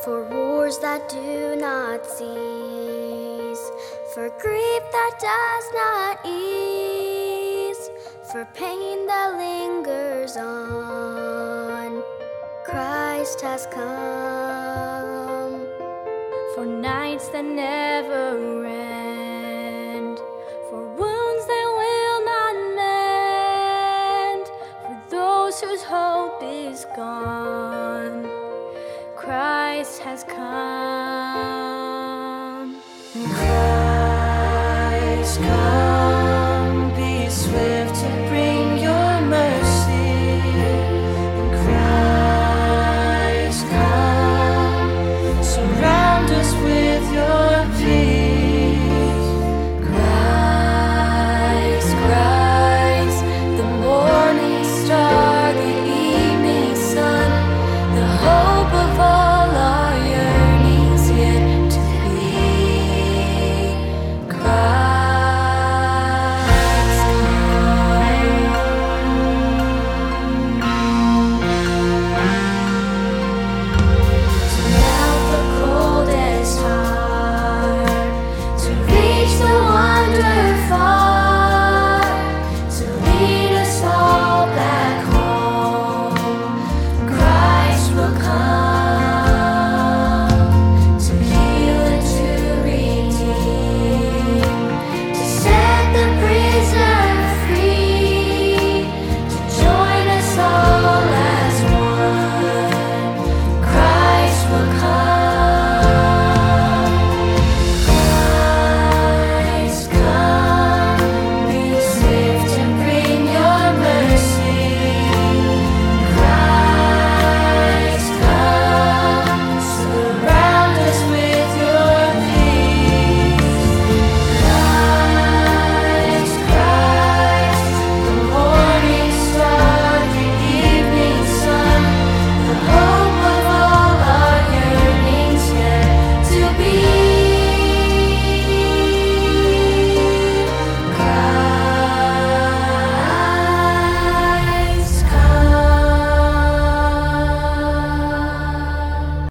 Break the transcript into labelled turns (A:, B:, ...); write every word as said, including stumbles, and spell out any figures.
A: for wars that do not cease, for grief that does not ease, for pain that lingers on. Christ has come. For nights that never end, for wounds that will not mend, for those whose hope is gone, Christ has come.